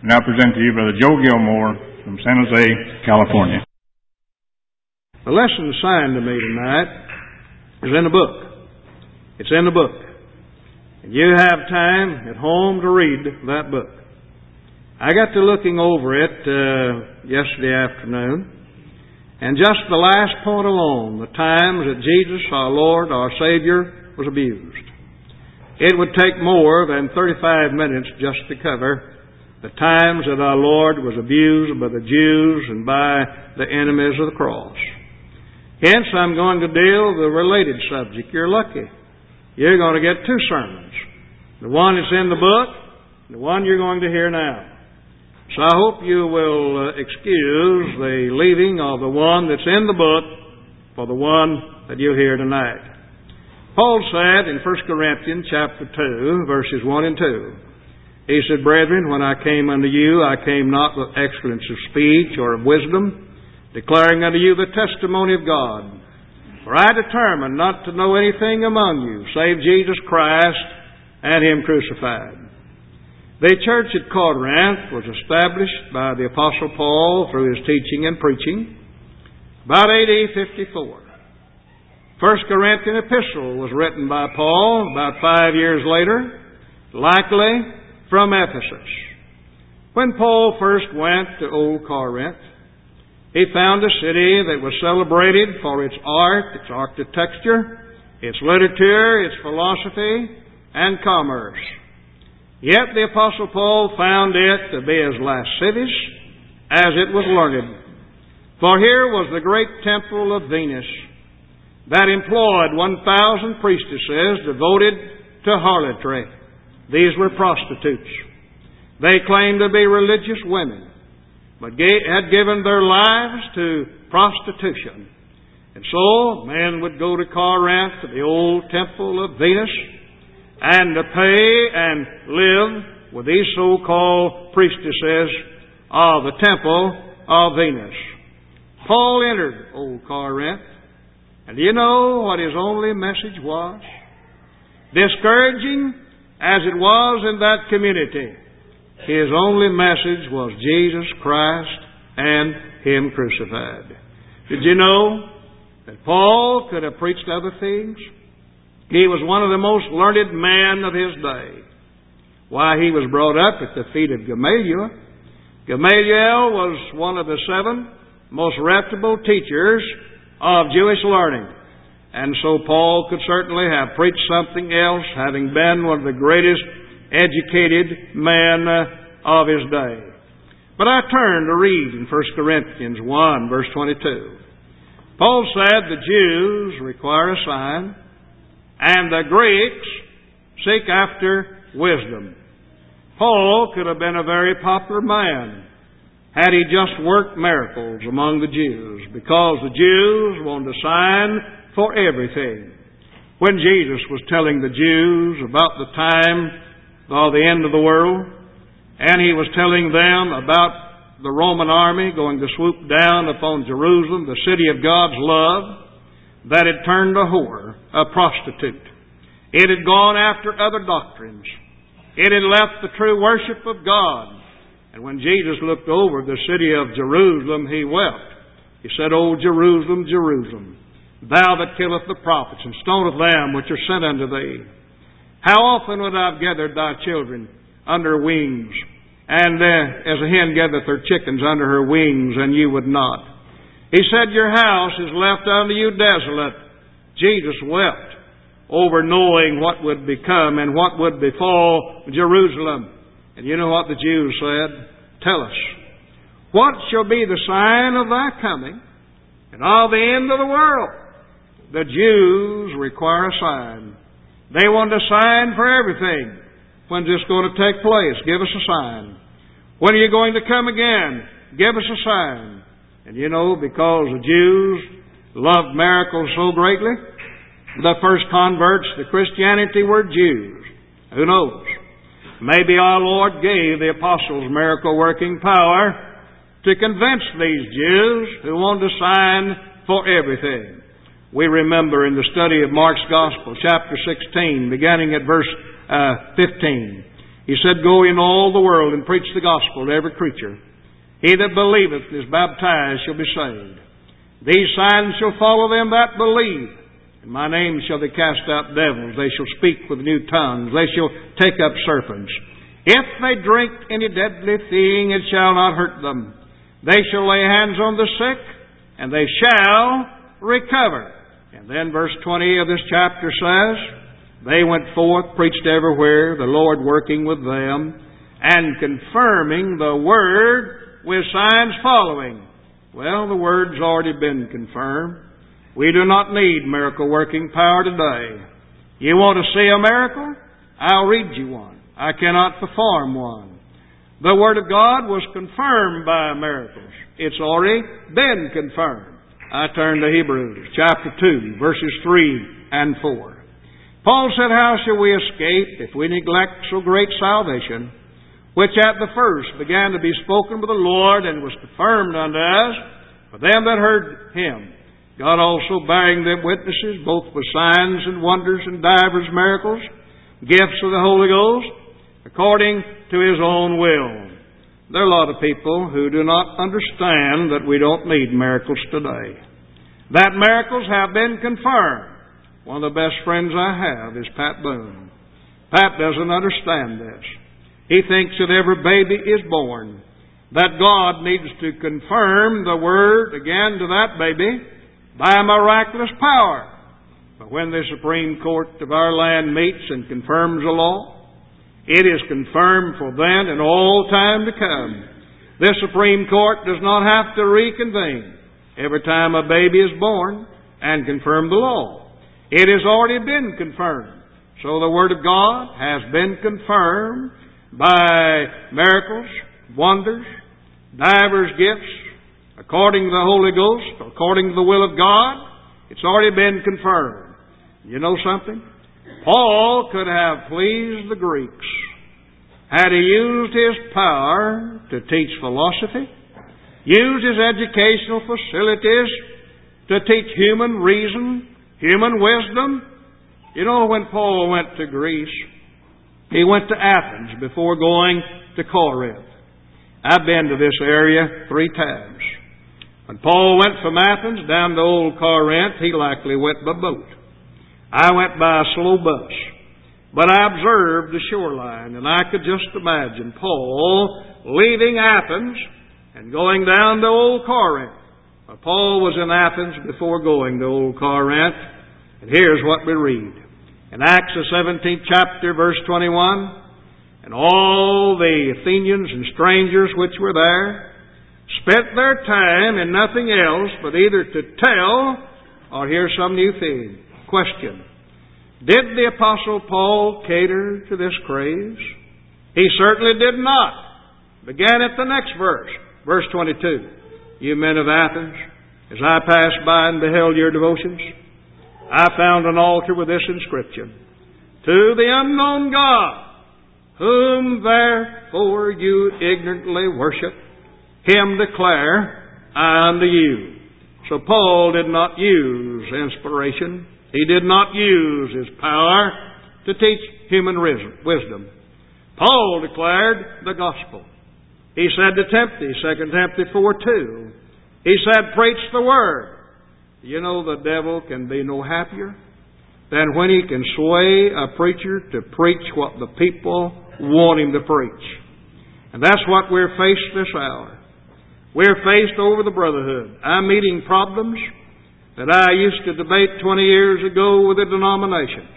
Now present to you Brother Joe Gilmore from San Jose, California. The lesson assigned to me tonight is in the book. It's in the book. And you have time at home to read that book. I got to looking over it yesterday afternoon, and just the last point alone, the times that Jesus, our Lord, our Savior, was abused. It would take more than 35 minutes just to cover the times that our Lord was abused by the Jews and by the enemies of the cross. Hence, I'm going to deal with a related subject. You're lucky. You're going to get two sermons. The one that's in the book, and the one you're going to hear now. So I hope you will excuse the leaving of the one that's in the book for the one that you'll hear tonight. Paul said in 1 Corinthians chapter 2, verses 1 and 2, he said, "Brethren, when I came unto you, I came not with excellence of speech or of wisdom, declaring unto you the testimony of God. For I determined not to know anything among you, save Jesus Christ and Him crucified." The church at Corinth was established by the Apostle Paul through his teaching and preaching about AD 54. 1 Corinthian epistle was written by Paul about 5 years later, likely from Ephesus. When Paul first went to Old Corinth, he found a city that was celebrated for its art, its architecture, its literature, its philosophy, and commerce. Yet the Apostle Paul found it to be as lascivious as it was learned. For here was the great temple of Venus that employed 1,000 priestesses devoted to harlotry. These were prostitutes. They claimed to be religious women, but had given their lives to prostitution. And so men would go to Corinth, to the old temple of Venus, and to pay and live with these so-called priestesses of the temple of Venus. Paul entered Old Corinth, and do you know what his only message was? Discouraging as it was in that community, his only message was Jesus Christ and Him crucified. Did you know that Paul could have preached other things? He was one of the most learned men of his day. Why, he was brought up at the feet of Gamaliel. Gamaliel was one of the 7 most reputable teachers of Jewish learning. And so Paul could certainly have preached something else, having been one of the greatest educated men of his day. But I turn to read in 1 Corinthians 1, verse 22. Paul said the Jews require a sign, and the Greeks seek after wisdom. Paul could have been a very popular man had he just worked miracles among the Jews, because the Jews wanted a sign for everything. When Jesus was telling the Jews about the time of the end of the world, and He was telling them about the Roman army going to swoop down upon Jerusalem, the city of God's love, that had turned a whore, a prostitute. It had gone after other doctrines. It had left the true worship of God. And when Jesus looked over the city of Jerusalem, He wept. He said, "O Jerusalem, Jerusalem, thou that killest the prophets, and stonest them which are sent unto thee. How often would I have gathered thy children under wings, and as a hen gathereth her chickens under her wings, and you would not. He said, your house is left unto you desolate." Jesus wept over knowing what would become and what would befall Jerusalem. And you know what the Jews said? "Tell us, what shall be the sign of thy coming and of the end of the world?" The Jews require a sign. They want a sign for everything. When's this going to take place? Give us a sign. When are you going to come again? Give us a sign. And you know, because the Jews loved miracles so greatly, the first converts to Christianity were Jews. Who knows? Maybe our Lord gave the apostles miracle-working power to convince these Jews who wanted a sign for everything. We remember in the study of Mark's Gospel, chapter 16, beginning at verse 15. He said, "Go in all the world and preach the gospel to every creature. He that believeth and is baptized shall be saved. These signs shall follow them that believe. In my name shall they cast out devils. They shall speak with new tongues. They shall take up serpents. If they drink any deadly thing, it shall not hurt them. They shall lay hands on the sick, and they shall recover." And then verse 20 of this chapter says, "They went forth, preached everywhere, the Lord working with them, and confirming the word with signs following." Well, the word's already been confirmed. We do not need miracle working power today. You want to see a miracle? I'll read you one. I cannot perform one. The Word of God was confirmed by miracles. It's already been confirmed. I turn to Hebrews chapter 2, verses 3 and 4. Paul said, "How shall we escape if we neglect so great salvation, which at the first began to be spoken by the Lord and was confirmed unto us for them that heard Him? God also bearing them witnesses, both with signs and wonders and divers miracles, gifts of the Holy Ghost, according to His own will." There are a lot of people who do not understand that we don't need miracles today. That miracles have been confirmed. One of the best friends I have is Pat Boone. Pat doesn't understand this. He thinks that every baby is born, that God needs to confirm the Word again to that baby by miraculous power. But when the Supreme Court of our land meets and confirms a law, it is confirmed for then and all time to come. This Supreme Court does not have to reconvene every time a baby is born and confirm the law. It has already been confirmed. So the Word of God has been confirmed by miracles, wonders, divers gifts, according to the Holy Ghost, according to the will of God. It's already been confirmed. You know something? Paul could have pleased the Greeks had he used his power to teach philosophy, used his educational facilities to teach human reason, human wisdom. You know, when Paul went to Greece, he went to Athens before going to Corinth. I've been to this area 3 times. When Paul went from Athens down to Old Corinth, he likely went by boat. I went by a slow bus. But I observed the shoreline, and I could just imagine Paul leaving Athens and going down to Old Corinth. Paul was in Athens before going to Old Corinth. And here's what we read. In Acts the 17th chapter, verse 21, "And all the Athenians and strangers which were there spent their time in nothing else but either to tell or hear some new thing." Question. Did the Apostle Paul cater to this craze? He certainly did not. Began at the next verse, verse 22. "You men of Athens, as I passed by and beheld your devotions, I found an altar with this inscription, To the unknown God, whom therefore you ignorantly worship, Him declare I unto you." So Paul did not use inspiration. He did not use his power to teach human wisdom. Paul declared the gospel. He said to Timothy, 2 Timothy 4:2, he said, "Preach the word." You know, the devil can be no happier than when he can sway a preacher to preach what the people want him to preach. And that's what we're faced this hour. We're faced over the brotherhood. I'm meeting problems that I used to debate 20 years ago with the denominations.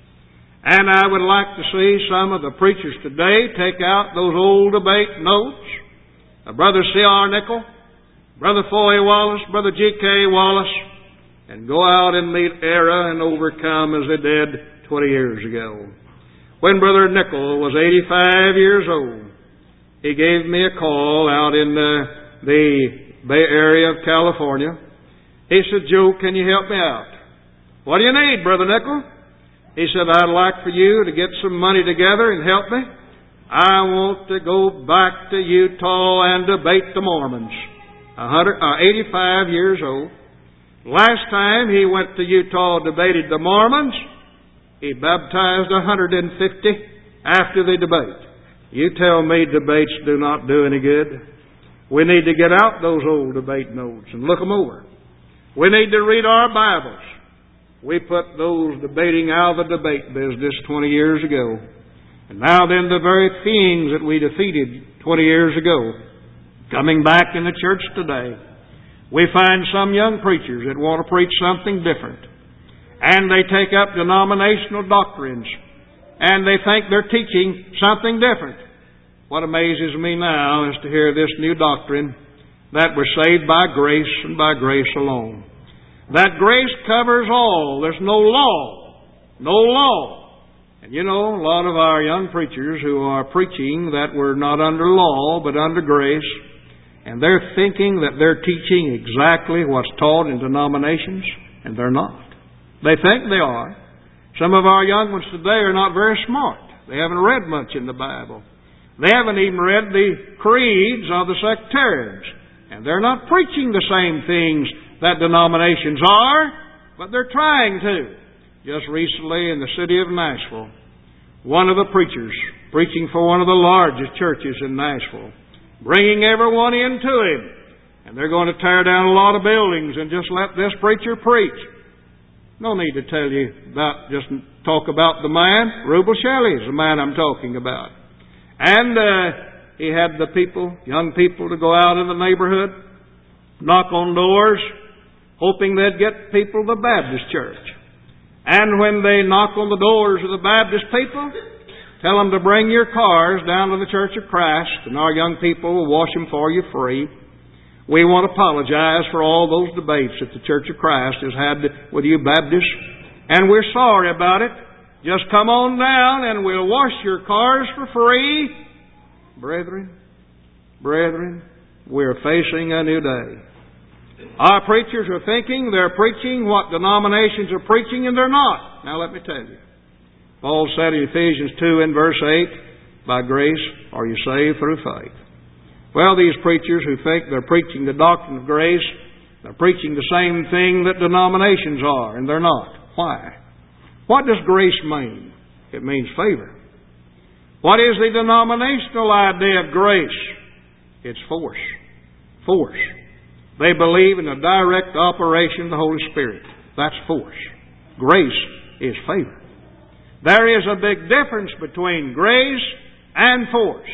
And I would like to see some of the preachers today take out those old debate notes of Brother C.R. Nichol, Brother Foy Wallace, Brother G.K. Wallace, and go out and meet error and overcome as they did 20 years ago. When Brother Nichol was 85 years old, he gave me a call out in the Bay Area of California. He said, "Joe, can you help me out?" "What do you need, Brother Nichol?" He said, "I'd like for you to get some money together and help me. I want to go back to Utah and debate the Mormons." 85 years old. Last time he went to Utah and debated the Mormons, he baptized 150 after the debate. You tell me debates do not do any good. We need to get out those old debate notes and look them over. We need to read our Bibles. We put those debating out of the debate business 20 years ago. And now then, the very things that we defeated 20 years ago, coming back in the church today. We find some young preachers that want to preach something different. And they take up denominational doctrines. And they think they're teaching something different. What amazes me now is to hear this new doctrine that we're saved by grace and by grace alone. That grace covers all. There's no law. No law. And you know, a lot of our young preachers who are preaching that we're not under law but under grace, and they're thinking that they're teaching exactly what's taught in denominations, and they're not. They think they are. Some of our young ones today are not very smart. They haven't read much in the Bible. They haven't even read the creeds of the sectarians. And they're not preaching the same things that denominations are, but they're trying to. Just recently in the city of Nashville, one of the preachers preaching for one of the largest churches in Nashville, bringing everyone into him. And they're going to tear down a lot of buildings and just let this preacher preach. No need to tell you about, just talk about the man. Rubel Shelley is the man I'm talking about. And he had the people, young people, to go out in the neighborhood, knock on doors, hoping they'd get people to the Baptist church. And when they knock on the doors of the Baptist people, tell them to bring your cars down to the Church of Christ, and our young people will wash them for you free. We want to apologize for all those debates that the Church of Christ has had with you Baptists, and we're sorry about it. Just come on down and we'll wash your cars for free. Brethren, we're facing a new day. Our preachers are thinking they're preaching what denominations are preaching, and they're not. Now let me tell you. Paul said in Ephesians 2 and verse 8, by grace are you saved through faith. Well, these preachers who think they're preaching the doctrine of grace, they're preaching the same thing that denominations are, and they're not. Why? What does grace mean? It means favor. What is the denominational idea of grace? It's force. Force. They believe in a direct operation of the Holy Spirit. That's force. Grace is favor. There is a big difference between grace and force.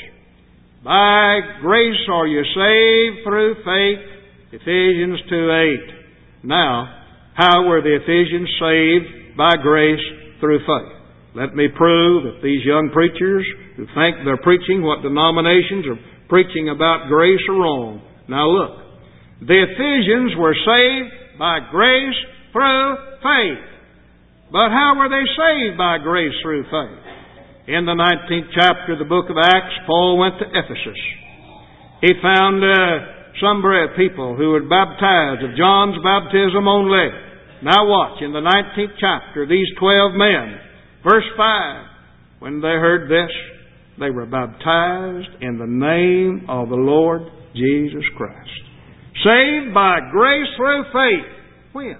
By grace are you saved through faith, Ephesians 2:8. Now, how were the Ephesians saved by grace through faith? Let me prove that these young preachers who think they're preaching what denominations are preaching about grace are wrong. Now look. The Ephesians were saved by grace through faith. But how were they saved by grace through faith? In the 19th chapter of the book of Acts, Paul went to Ephesus. He found some people who were baptized of John's baptism only. Now watch, in the 19th chapter, these 12 men, verse 5, when they heard this, they were baptized in the name of the Lord Jesus Christ. Saved by grace through faith. When?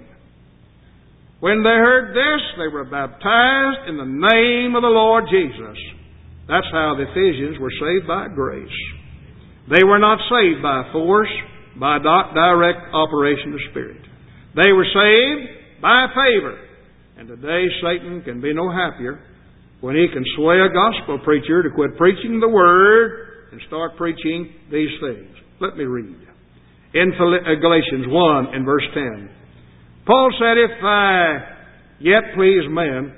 When they heard this, they were baptized in the name of the Lord Jesus. That's how the Ephesians were saved by grace. They were not saved by force, by direct operation of the Spirit. They were saved by favor. And today Satan can be no happier when he can sway a gospel preacher to quit preaching the Word and start preaching these things. Let me read. In Galatians 1 and verse 10. Paul said, if I yet please men,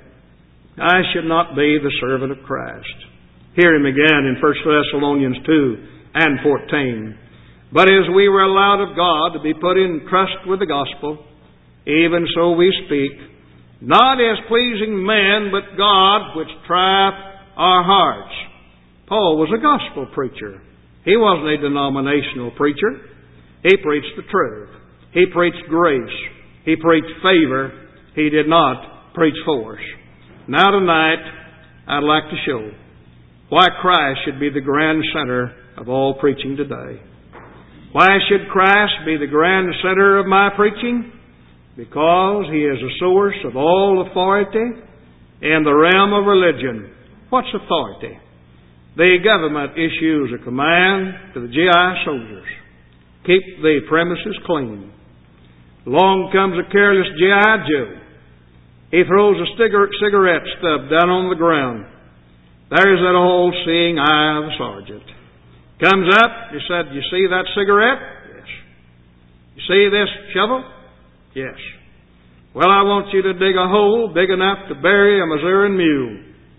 I should not be the servant of Christ. Hear him again in 1 Thessalonians 2 and 14. But as we were allowed of God to be put in trust with the gospel, even so we speak, not as pleasing men, but God which trieth our hearts. Paul was a gospel preacher. He wasn't a denominational preacher. He preached the truth. He preached grace. He preached favor. He did not preach force. Now tonight, I'd like to show why Christ should be the grand center of all preaching today. Why should Christ be the grand center of my preaching? Because He is the source of all authority in the realm of religion. What's authority? the government issues a command to the GI soldiers. Keep the premises clean. Along comes a careless GI Joe. He throws a cigarette stub down on the ground. There's that old seeing eye of the sergeant. Comes up, he said, "You see that cigarette?" "Yes." "You see this shovel?" "Yes." "Well, I want you to dig a hole big enough to bury a Missouri mule."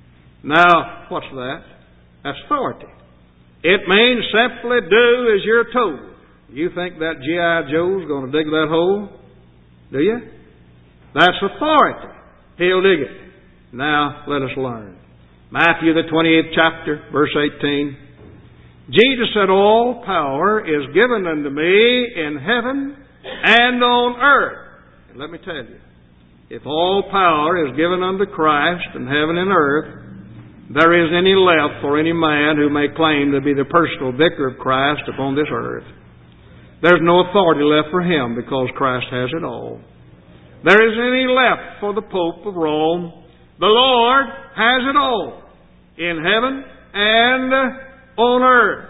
Now, what's that? That's authority. It means simply do as you're told. You think that G.I. Joe's going to dig that hole? Do you? That's authority. He'll dig it. Now, let us learn. Matthew the 28th chapter, verse 18. Jesus said, "All power is given unto me in heaven and on earth." And let me tell you, if all power is given unto Christ in heaven and earth, there isn't any left for any man who may claim to be the personal vicar of Christ upon this earth. There's no authority left for him because Christ has it all. There isn't any left for the Pope of Rome. The Lord has it all in heaven and on earth.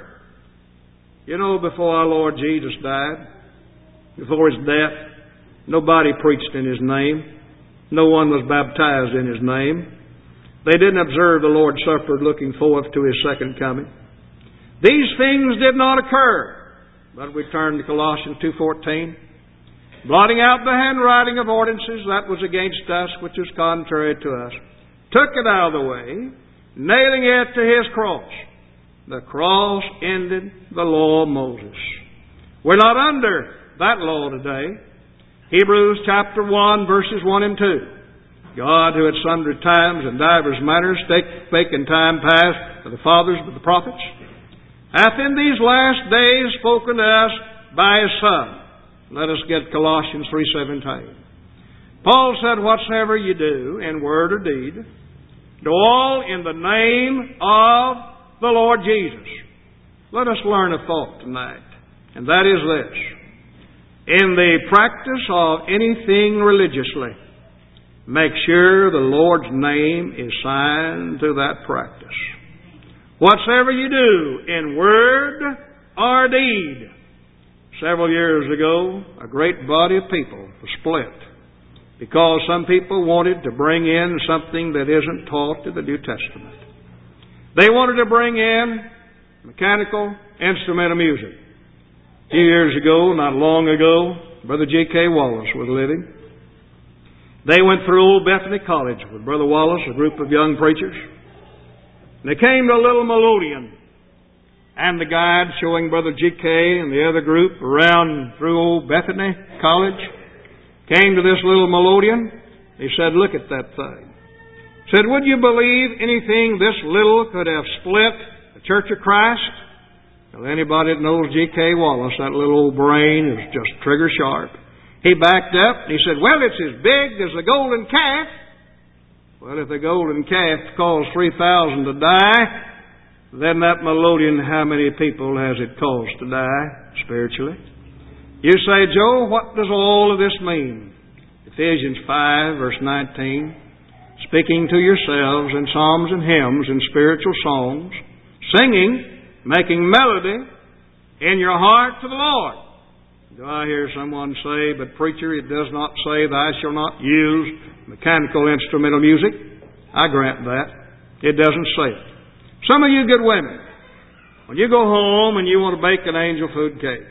You know, before our Lord Jesus died, before His death, nobody preached in His name. No one was baptized in His name. They didn't observe the Lord's Supper looking forward to His second coming. These things did not occur. But we turn to Colossians 2:14. Blotting out the handwriting of ordinances that was against us, which was contrary to us, took it out of the way, nailing it to His cross. The cross ended the law of Moses. We're not under that law today. Hebrews chapter 1, verses 1 and 2. God, who at sundry times and divers manners spake in time past to the fathers of the prophets, hath in these last days spoken to us by His Son. Let us get Colossians 3:17. Paul said, "Whatsoever you do, in word or deed, do all in the name of the Lord Jesus." Let us learn a thought tonight, and that is this. In the practice of anything religiously, make sure the Lord's name is signed to that practice. Whatsoever you do, in word or deed. Several years ago, a great body of people was split because some people wanted to bring in something that isn't taught in the New Testament. They wanted to bring in mechanical instrumental music. A few years ago, not long ago, Brother G.K. Wallace was living. They went through Old Bethany College with Brother Wallace, a group of young preachers. And they came to a little melodeon. And the guide showing Brother G.K. and the other group around through Old Bethany College came to this little melodeon. He said, "Look at that thing." He said, "Would you believe anything this little could have split the Church of Christ?" Well, anybody that knows G.K. Wallace, that little old brain is just trigger sharp. He backed up and he said, "Well, it's as big as the golden calf." Well, if the golden calf caused 3,000 to die, then that melodeon, how many people has it caused to die spiritually? You say, "Joe, what does all of this mean?" Ephesians 5, verse 19. Speaking to yourselves in psalms and hymns and spiritual songs, singing, making melody in your heart to the Lord. Do I hear someone say, "But preacher, it does not say thou shalt not use mechanical instrumental music"? I grant that. It doesn't say it. Some of you good women, when you go home and you want to bake an angel food cake,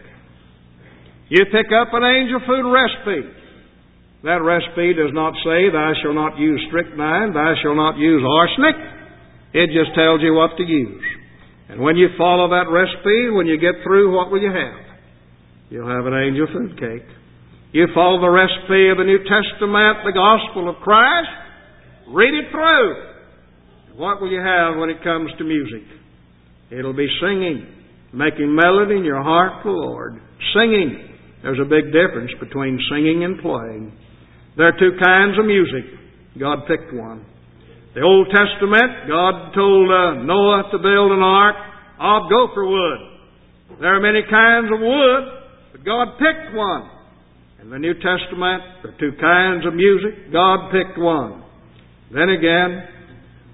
you pick up an angel food recipe. That recipe does not say, "Thou shalt not use strychnine, thou shalt not use arsenic." It just tells you what to use. And when you follow that recipe, when you get through, what will you have? You'll have an angel food cake. You follow the recipe of the New Testament, the gospel of Christ, read it through. What will you have when it comes to music? It'll be singing, making melody in your heart to the Lord. Singing. There's a big difference between singing and playing. There are two kinds of music. God picked one. The Old Testament, God told Noah to build an ark of gopher wood. There are many kinds of wood, but God picked one. In the New Testament, there are two kinds of music. God picked one. Then again,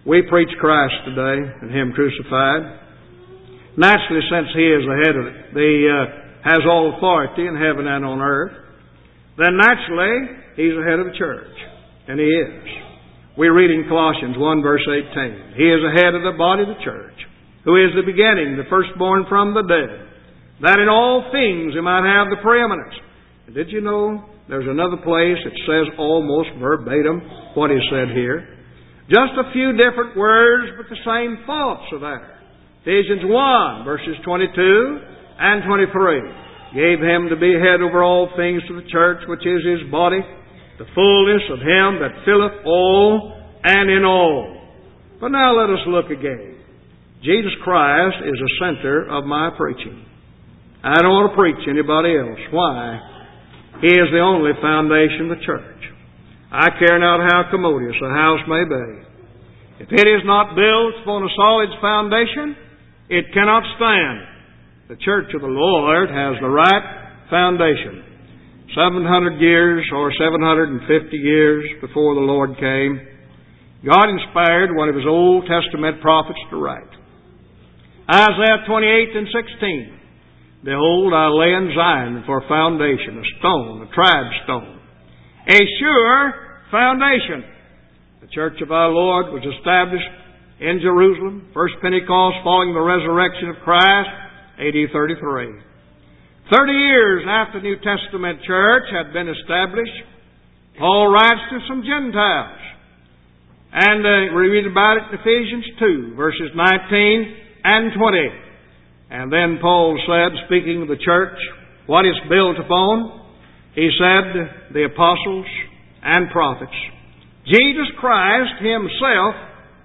We preach Christ today and Him crucified. Naturally, since He is the head of it, has all authority in heaven and on earth, then naturally He's the head of the church. And He is. We read in Colossians 1 verse 18, He is the head of the body of the church, who is the beginning, the firstborn from the dead, that in all things He might have the preeminence. And did you know there's another place that says almost verbatim what is said here? Just a few different words, but the same thoughts are there. Ephesians 1 verses 22 and 23. Gave Him to be head over all things to the church, which is His body, the fullness of Him that filleth all and in all. But now let us look again. Jesus Christ is the center of my preaching. I don't want to preach anybody else. Why? He is the only foundation of the church. I care not how commodious a house may be. If it is not built upon a solid foundation, it cannot stand. The church of the Lord has the right foundation. 700 years or 750 years before the Lord came, God inspired one of His Old Testament prophets to write. Isaiah 28 and 16. Behold, I lay in Zion for a foundation, a stone, a tried stone, a sure foundation. The church of our Lord was established in Jerusalem, first Pentecost following the resurrection of Christ, AD 33. 30 years after the New Testament church had been established, Paul writes to some Gentiles. And we read about it in Ephesians 2, verses 19 and 20. And then Paul said, speaking of the church, what it's built upon, he said, the apostles and prophets, Jesus Christ Himself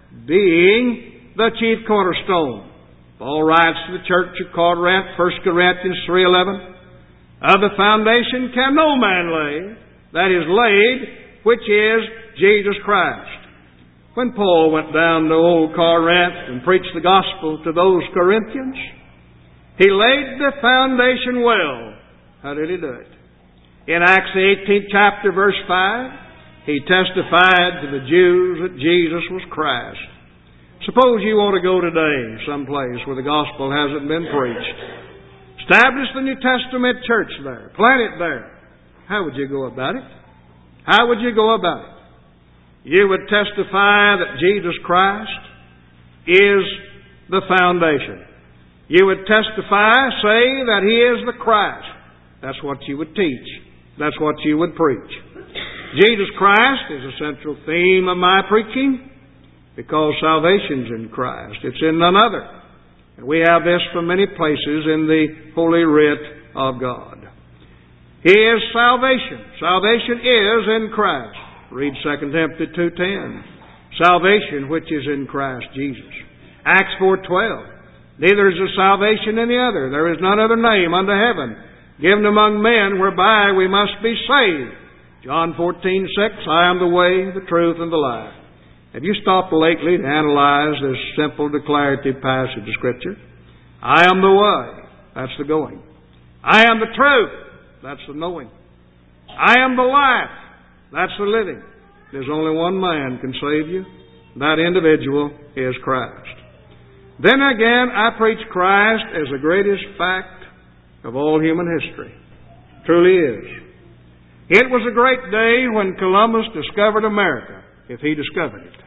being the chief cornerstone. Paul writes to the church of Corinth, 1 Corinthians 3:11, of the foundation can no man lay, that is laid, which is Jesus Christ. When Paul went down to old Corinth and preached the gospel to those Corinthians, he laid the foundation well. How did he do it? In Acts the 18th chapter, verse 5, he testified to the Jews that Jesus was Christ. Suppose you want to go today someplace where the gospel hasn't been preached. Establish the New Testament church there. Plant it there. How would you go about it? How would you go about it? You would testify that Jesus Christ is the foundation. You would testify, say that He is the Christ. That's what you would teach. That's what you would preach. Jesus Christ is the central theme of my preaching because salvation's in Christ. It's in none other. And we have this from many places in the Holy Writ of God. He is salvation. Salvation is in Christ. Read 2 Timothy 2:10. Salvation which is in Christ Jesus. Acts 4:12. Neither is there salvation in the other. There is none other name under heaven given among men whereby we must be saved. John 14:6. I am the way, the truth, and the life. Have you stopped lately to analyze this simple declarative passage of Scripture? I am the way. That's the going. I am the truth. That's the knowing. I am the life. That's the living. There's only one man can save you. That individual is Christ. Then again, I preach Christ as the greatest fact of all human history. Truly is. It was a great day when Columbus discovered America, if he discovered it.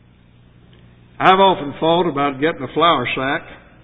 I've often thought about getting a flour sack,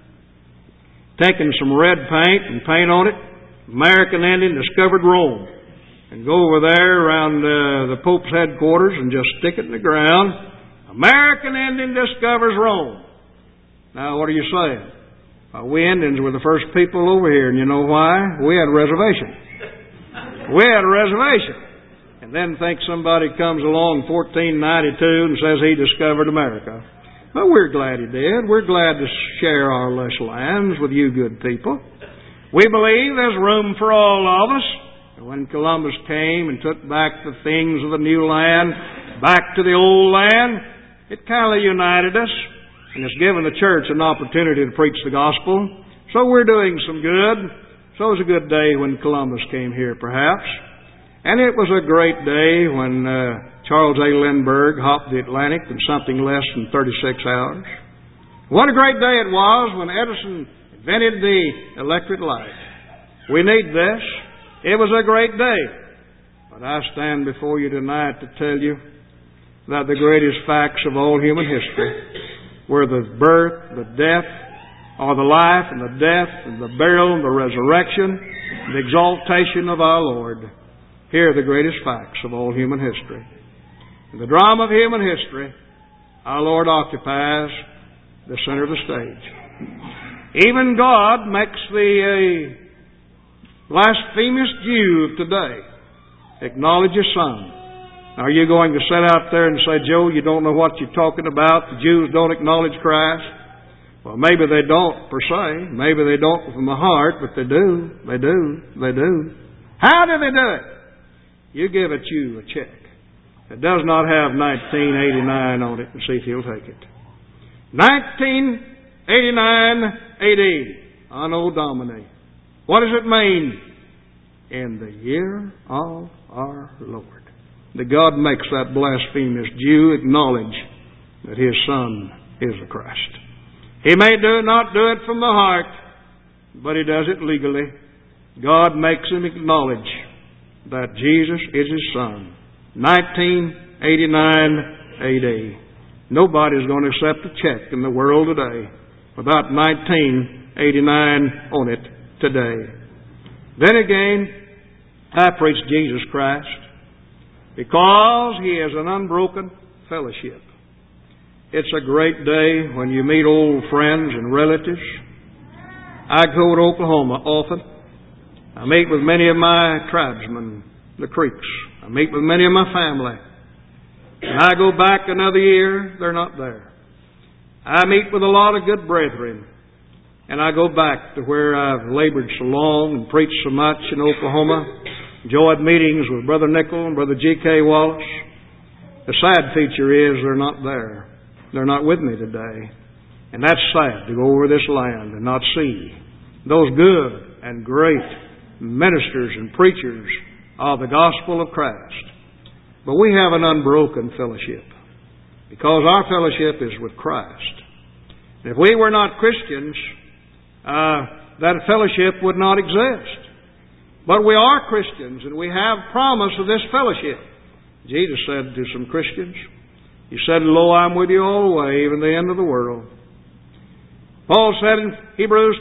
taking some red paint and paint on it, American Indian discovered Rome, and go over there around the Pope's headquarters and just stick it in the ground. American Indian discovers Rome. Now, what are you saying? We Indians were the first people over here, and you know why? We had a reservation. We had a reservation. And then think somebody comes along in 1492 and says he discovered America. Well, we're glad he did. We're glad to share our lush lands with you good people. We believe there's room for all of us. And when Columbus came and took back the things of the new land back to the old land, it kind of united us. And it's given the church an opportunity to preach the gospel. So we're doing some good. So it was a good day when Columbus came here, perhaps. And it was a great day when Charles A. Lindbergh hopped the Atlantic in something less than 36 hours. What a great day it was when Edison invented the electric light. We need this. It was a great day. But I stand before you tonight to tell you that the greatest facts of all human history were the birth, the death, or the life and the death and the burial and the resurrection and the exaltation of our Lord. Here are the greatest facts of all human history. In the drama of human history, our Lord occupies the center of the stage. Even God makes the blasphemous Jew of today acknowledge His Son. Are you going to sit out there and say, Joe, you don't know what you're talking about? The Jews don't acknowledge Christ? Well, maybe they don't per se. Maybe they don't from the heart, but they do. They do. They do. How do they do it? You give a Jew a check that does not have 1989 on it and see if he'll take it. 1989 AD, Anno Domini. What does it mean? In the year of our Lord. That God makes that blasphemous Jew acknowledge that His Son is the Christ. He may not do it from the heart, but He does it legally. God makes him acknowledge that Jesus is His Son. 1989 AD. Nobody's going to accept a check in the world today without 1989 on it today. Then again, I preach Jesus Christ because He is an unbroken fellowship. It's a great day when you meet old friends and relatives. I go to Oklahoma often. I meet with many of my tribesmen, the Creeks. I meet with many of my family. And I go back another year, they're not there. I meet with a lot of good brethren. And I go back to where I've labored so long and preached so much in Oklahoma. Enjoyed meetings with Brother Nickel and Brother G.K. Wallace. The sad feature is they're not there. They're not with me today. And that's sad to go over this land and not see those good and great ministers and preachers of the gospel of Christ. But we have an unbroken fellowship because our fellowship is with Christ. And if we were not Christians, that fellowship would not exist. But we are Christians and we have promise of this fellowship. Jesus said to some Christians, He said, Lo, I'm with you all the way, even the end of the world. Paul said in Hebrews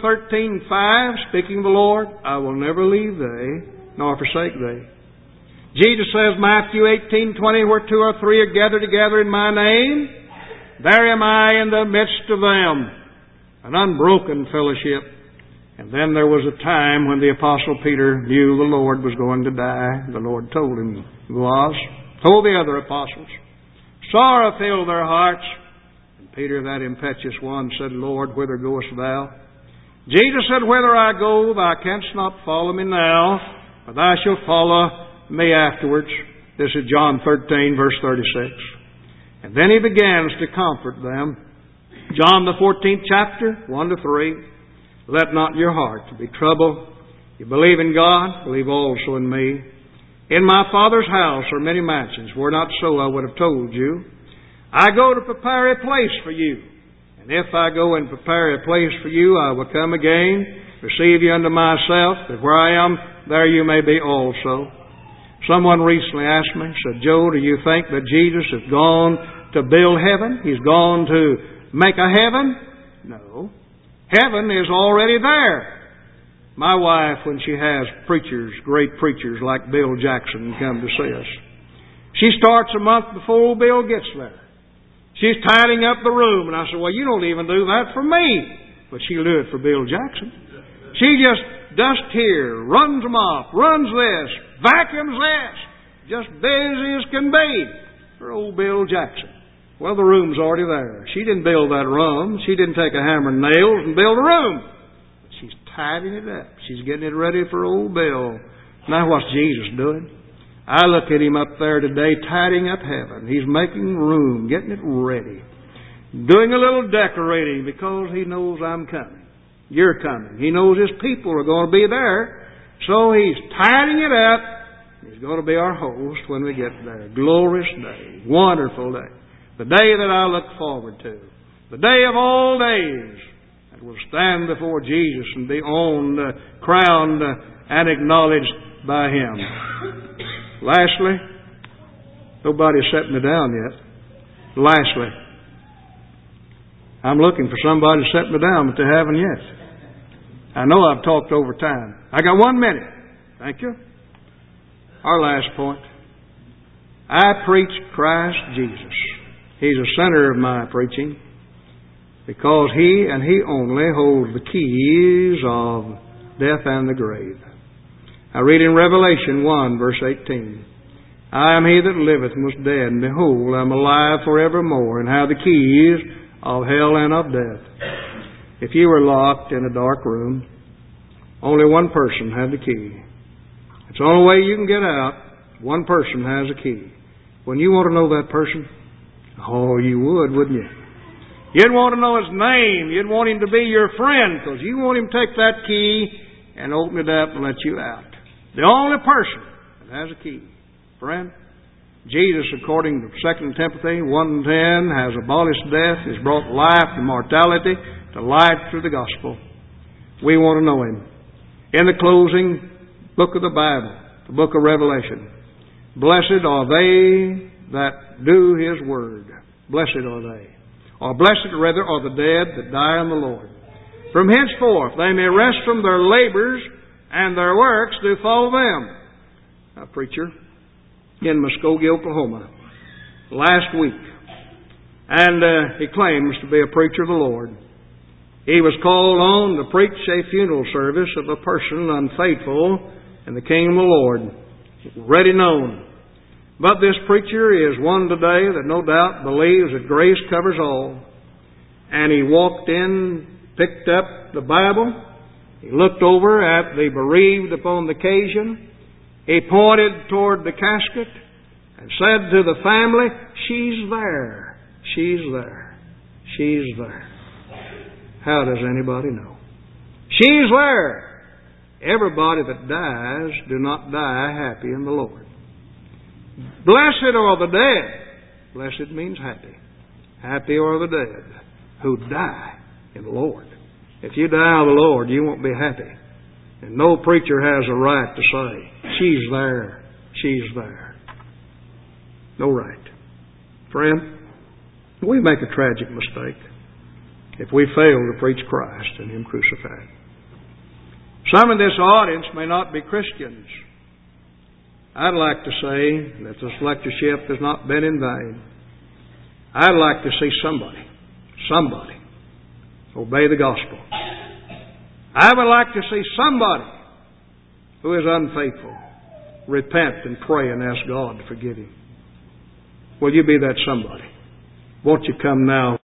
13:5, speaking of the Lord, I will never leave thee, nor forsake thee. Jesus says, Matthew 18:20, where two or three are gathered together in my name, there am I in the midst of them. An unbroken fellowship. And then there was a time when the Apostle Peter knew the Lord was going to die. The Lord told him he was. Told the other apostles. Sorrow filled their hearts. And Peter, that impetuous one, said, Lord, whither goest thou? Jesus said, Whither I go, thou canst not follow me now, but thou shalt follow me afterwards. This is John 13, verse 36. And then He begins to comfort them. John the 14th chapter, 1-3. Let not your heart be troubled. You believe in God, believe also in me. In my Father's house are many mansions. Were not so, I would have told you. I go to prepare a place for you. And if I go and prepare a place for you, I will come again, receive you unto myself, that where I am, there you may be also. Someone recently asked me, said, Joe, do you think that Jesus has gone to build heaven? He's gone to make a heaven? No. Heaven is already there. My wife, when she has preachers, great preachers like Bill Jackson come to see us, she starts a month before old Bill gets there. She's tidying up the room. And I said, well, you don't even do that for me. But she'll do it for Bill Jackson. She just dusts here, runs them off, runs this, vacuums this. Just busy as can be for old Bill Jackson. Well, the room's already there. She didn't build that room. She didn't take a hammer and nails and build a room. But she's tidying it up. She's getting it ready for old Bill. Now what's Jesus doing? I look at Him up there today tidying up heaven. He's making room, getting it ready. Doing a little decorating because He knows I'm coming. You're coming. He knows His people are going to be there. So He's tidying it up He's going to be our host when we get there. Glorious day. Wonderful day. The day that I look forward to. The day of all days. That will stand before Jesus and be owned, crowned, and acknowledged by Him. Lastly, nobody's set me down yet. Lastly, I'm looking for somebody to set me down, but they haven't yet. I know I've talked over time. I got 1 minute. Thank you. Our last point. I preach Christ Jesus. He's the center of my preaching because He and He only holds the keys of death and the grave. I read in Revelation 1, verse 18. I am He that liveth and was dead, and behold, I am alive forevermore, and have the keys of hell and of death. If you were locked in a dark room, only one person had the key. It's the only way you can get out. One person has a key. When you want to know that person, oh, you would, wouldn't you? You'd want to know his name. You'd want him to be your friend because you want him to take that key and open it up and let you out. The only person that has a key. Friend, Jesus, according to 2 Timothy 1:10, has abolished death, has brought life to mortality, to life through the gospel. We want to know Him. In the closing book of the Bible, the book of Revelation, blessed are they that do His word. Blessed are they. Or blessed, rather, are the dead that die in the Lord. From henceforth they may rest from their labors, and their works do follow them. A preacher in Muskogee, Oklahoma, last week, and he claims to be a preacher of the Lord. He was called on to preach a funeral service of a person unfaithful in the kingdom of the Lord, already known. But this preacher is one today that no doubt believes that grace covers all. And he walked in, picked up the Bible, he looked over at the bereaved upon the occasion, he pointed toward the casket and said to the family, "She's there, she's there, she's there." How does anybody know? She's there. Everybody that dies do not die happy in the Lord. Blessed are the dead. Blessed means happy. Happy are the dead who die in the Lord. If you die of the Lord, you won't be happy. And no preacher has a right to say, "She's there, she's there." No right. Friend, we make a tragic mistake if we fail to preach Christ and Him crucified. Some in this audience may not be Christians. I'd like to say that this lectureship has not been in vain. I'd like to see somebody obey the gospel. I would like to see somebody who is unfaithful repent and pray and ask God to forgive him. Will you be that somebody? Won't you come now?